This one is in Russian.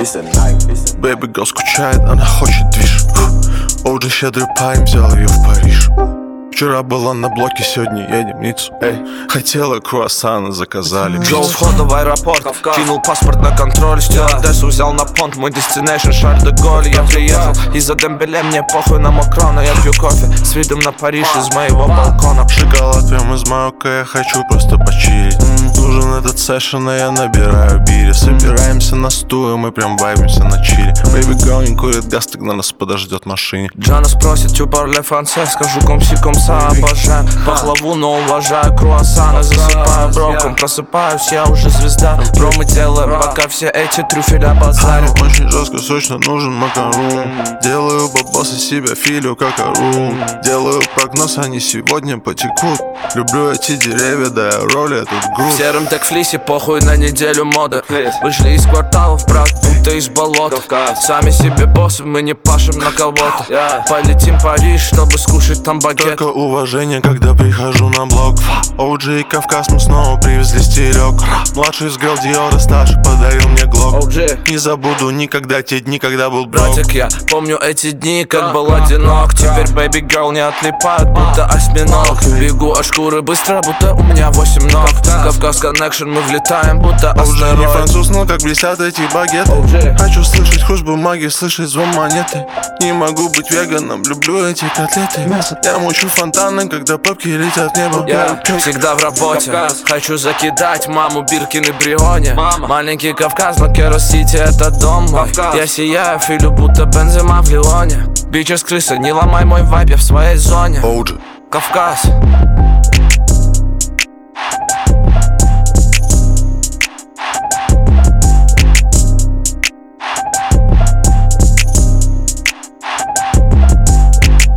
Baby girl скучает, она хочет движ. OG щедрый парень взял ее в Париж. Вчера была на блоке, сегодня едем в Ниццу. Хотела круассаны, заказали. Джо входа в аэропорт, кинул паспорт на контроль. Стюардессу взял на понт, мой destination Шарль де Голль. Я приехал из-за Дембеле, мне похуй на Макрона. Я пью кофе с видом на Париж из моего балкона. Шоколад прям из Марокко, я хочу просто почилить. Нужен этот сэшн, а я набираю бири. Собираемся на стуле, мы прям вайбимся на чили. Baby girl не курит газ, тогда нас подождет в машине. Джана спросит, tu parles français, скажу комси-комса. Обожаю пахлаву, но уважаю круассаны. Засыпаю броком, просыпаюсь, я уже звезда. Бро, мы делаем, пока все эти трюфеля базарят. Очень жестко, сочно, нужен макарон. Делаю бабосы себя, филю как орун. Делаю прогноз, они сегодня потекут. Люблю эти деревья, да я роли этот груз. В сером текфлисе, похуй на неделю моды. Вышли из кварталов, брат, будто из болота. Сами себе боссы, мы не пашем на кого-то. Полетим в Париж, чтобы скушать там багет. Только уважение, когда прихожу на блок. OG и Кавказ, мы снова привезли стилек. Младший сгрел Диора, старший подарил мне глок. Не забуду никогда те дни, когда был брок. Братик, я помню эти дни, как был одинок. Теперь baby girl не отлипает, будто осьминог. Бегу от шкуры быстро, будто у меня 8 ног. Кавказ коннекшн, мы влетаем, будто астероид. Не француз, но как блестят эти багеты. Хочу слышать хруст бумаги, слышать звон монеты. Не могу быть веганом, люблю эти котлеты. Я мучу фонтаны, когда папки летят в небо. Я всегда в работе, хочу закидать маму Биркин и Брионе. Маленький Кавказ, но Керос-Сити это дом мой. Я сияю, филю, будто Бензема в Лионе. Бичес крыса, не ломай мой вайб, я в своей зоне. OG Кавказ.